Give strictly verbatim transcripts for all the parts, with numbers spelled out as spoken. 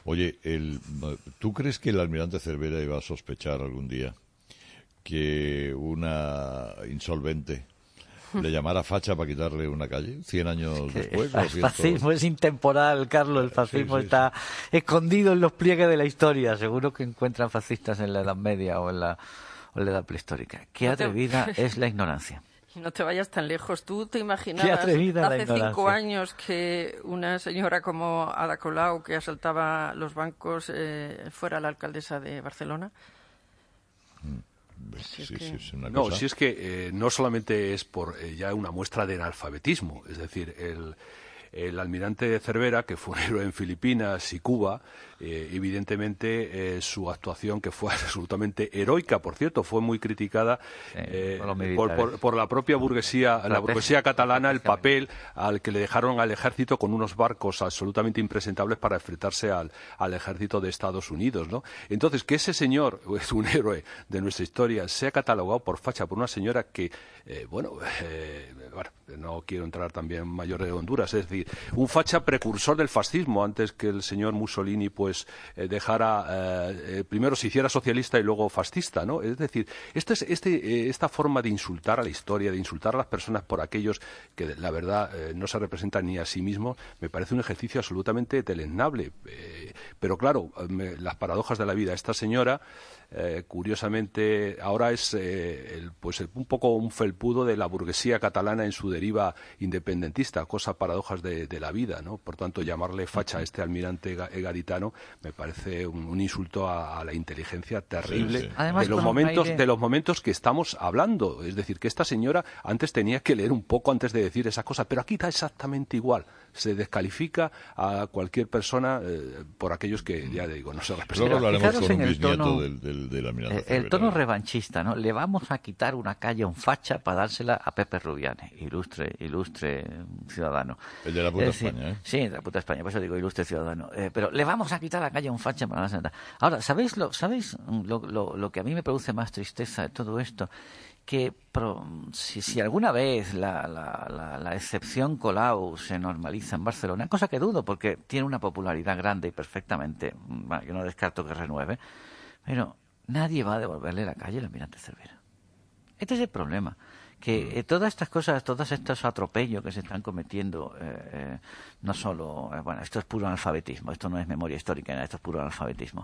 Oye, el, ¿tú crees que el almirante Cervera iba a sospechar algún día que una insolvente le llamara facha para quitarle una calle cien años después? El fascismo es intemporal, Carlos. El fascismo sí, sí, está sí. escondido en los pliegues de la historia. Seguro que encuentran fascistas en la Edad Media o en la, o en la Edad Prehistórica. Qué atrevida es la ignorancia. No te vayas tan lejos. ¿Tú te imaginabas hace cinco años que una señora como Ada Colau, que asaltaba los bancos, eh, fuera la alcaldesa de Barcelona? Si es que... sí, no, cosa. si es que eh, no solamente es por eh, ya una muestra de analfabetismo, es decir, el, el almirante Cervera, que fue un héroe en Filipinas y Cuba, eh, evidentemente eh, su actuación, que fue absolutamente heroica, por cierto, fue muy criticada sí, eh, por, por, por la propia burguesía, la burguesía catalana, el papel al que le dejaron al ejército con unos barcos absolutamente impresentables para enfrentarse al, al ejército de Estados Unidos, ¿no? Entonces, que ese señor, es un héroe de nuestra historia, sea catalogado por facha por una señora que, eh, bueno, eh, bueno, no quiero entrar también en mayor de Honduras, es decir, un facha precursor del fascismo, antes que el señor Mussolini pues eh, dejara, eh, primero se hiciera socialista y luego fascista, ¿no? Es decir, este es, este, eh, esta forma de insultar a la historia, de insultar a las personas por aquellos que la verdad eh, no se representan ni a sí mismos, me parece un ejercicio absolutamente deleznable. Eh, pero claro, me, las paradojas de la vida. Esta señora, eh, curiosamente, ahora es eh, el, pues el, un poco un felpudo de la burguesía catalana en su deriva independentista, cosa paradojas de, de la vida, ¿no? Por tanto, llamarle facha a este almirante garitano me parece un, un insulto a, a la inteligencia terrible sí, sí. Además, de los momentos aire... de los momentos que estamos hablando. Es decir, que esta señora antes tenía que leer un poco antes de decir esas cosas, pero aquí está exactamente igual. Se descalifica a cualquier persona eh, por aquellos que, ya digo, no se representan. Luego hablaremos con un bisnieto tono, del, del, del almirante Cervera. El tono revanchista, ¿no? Le vamos a quitar una calle a un facha para dársela a Pepe Rubianes, ilustre, ilustre ciudadano. El de la puta decir, España, ¿eh? Sí, de la puta España, por eso digo ilustre ciudadano. Eh, pero le vamos a quitar la calle a un facha para dársela. Ahora, ¿sabéis lo, ¿sabéis lo, lo, lo que a mí me produce más tristeza de todo esto? Que pro, si, si alguna vez la, la, la, la excepción Colau se normaliza en Barcelona, cosa que dudo porque tiene una popularidad grande y perfectamente, bueno, yo no descarto que renueve, pero nadie va a devolverle la calle al almirante Cervera. Este es el problema, que eh, todas estas cosas, todos estos atropellos que se están cometiendo, eh, eh, no solo, eh, bueno, esto es puro analfabetismo, esto no es memoria histórica, esto es puro analfabetismo,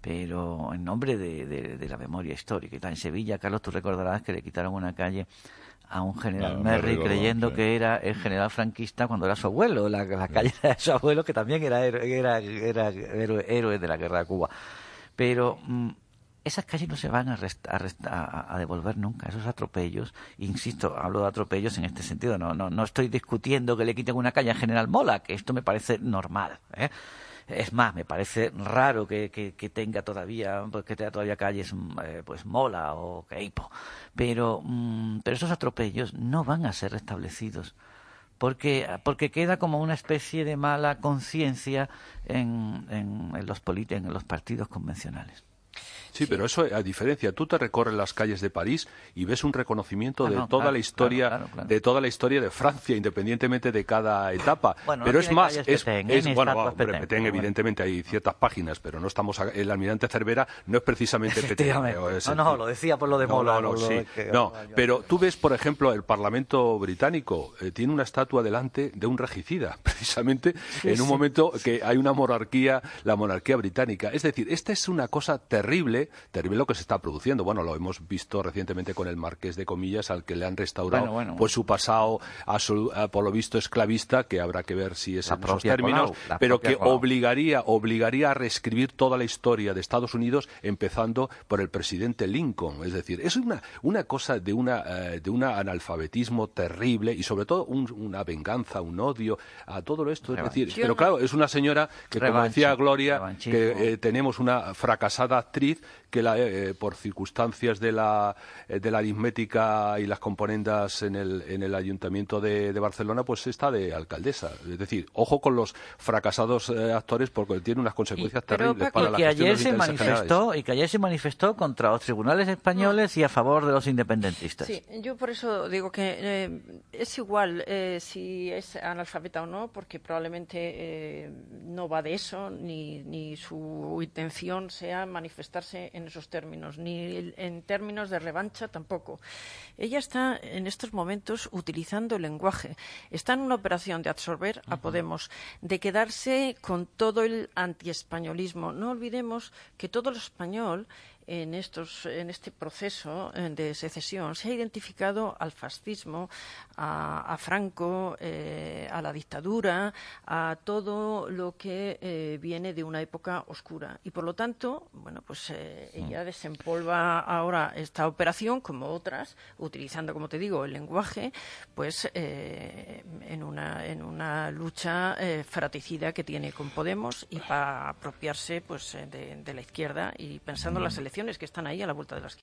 pero en nombre de, de, de la memoria histórica. Y tal, en Sevilla, Carlos, tú recordarás que le quitaron una calle a un general ah, Merry creyendo sí. que era el general franquista cuando era su abuelo, la, la calle sí. era de su abuelo, que también era, era, era, era héroe, héroe de la guerra de Cuba. Pero... Mm, esas calles no se van a, rest, a, rest, a, a devolver nunca, esos atropellos. Insisto, hablo de atropellos en este sentido. No, no, no estoy discutiendo que le quiten una calle a General Mola, que esto me parece normal, ¿eh? Es más, me parece raro que, que, que tenga todavía, pues, que tenga todavía calles, eh, pues Mola o Queipo. Pero, mmm, pero esos atropellos no van a ser restablecidos. Porque, porque queda como una especie de mala conciencia en, en, en, los polit- en los partidos convencionales. Sí, pero eso, a diferencia, tú te recorres las calles de París y ves un reconocimiento ah, no, de toda claro, la historia, claro, claro, claro. de toda la historia de Francia, independientemente de cada etapa. Bueno, pero no es más, es, Petén, es ¿eh? bueno, bueno Petén, Petén, evidentemente hay ciertas páginas, pero no estamos, el almirante Cervera no es precisamente Petén. Es no, no, lo decía por lo de no, Mola. No, no, lo sí. de que, no pero tú ves, por ejemplo, el Parlamento británico eh, tiene una estatua delante de un regicida, precisamente sí, en un sí. momento que hay una monarquía, la monarquía británica. Es decir, esta es una cosa terrible, terrible lo que se está produciendo. Bueno, lo hemos visto recientemente con el Marqués de Comillas, al que le han restaurado bueno, bueno, pues su pasado, absolu- por lo visto, esclavista, que habrá que ver si es en esos términos, Colau, pero que Colau. obligaría, obligaría a reescribir toda la historia de Estados Unidos, empezando por el presidente Lincoln. Es decir, es una, una cosa de una eh, de un analfabetismo terrible y sobre todo un, una venganza, un odio a todo esto. Es decir, pero claro, es una señora que, como decía Gloria, que eh, tenemos una fracasada actriz que la, eh, por circunstancias de la, de la aritmética y las componendas en el, en el Ayuntamiento de, de Barcelona, pues está de alcaldesa. Es decir, ojo con los fracasados eh, actores, porque tiene unas consecuencias y, terribles para la gestión de los intereses generales. Y que ayer se manifestó contra los tribunales españoles no. y a favor de los independentistas. Sí, yo por eso digo que eh, es igual eh, si es analfabeta o no, porque probablemente eh, no va de eso, ni, ni su intención sea manifestarse en esos términos, ni en términos de revancha tampoco. Ella está en estos momentos utilizando el lenguaje. Está en una operación de absorber uh-huh. a Podemos, de quedarse con todo el antiespañolismo. No olvidemos que todo lo español en estos en este proceso de secesión se ha identificado al fascismo, a, a Franco, eh, a la dictadura, a todo lo que eh, viene de una época oscura. Y por lo tanto, bueno, pues eh, ella desempolva ahora esta operación, como otras, utilizando, como te digo, el lenguaje, pues eh, en una en una lucha eh, fratricida que tiene con Podemos y para apropiarse pues de, de la izquierda y pensando en las elecciones que están ahí a la vuelta de la esquina.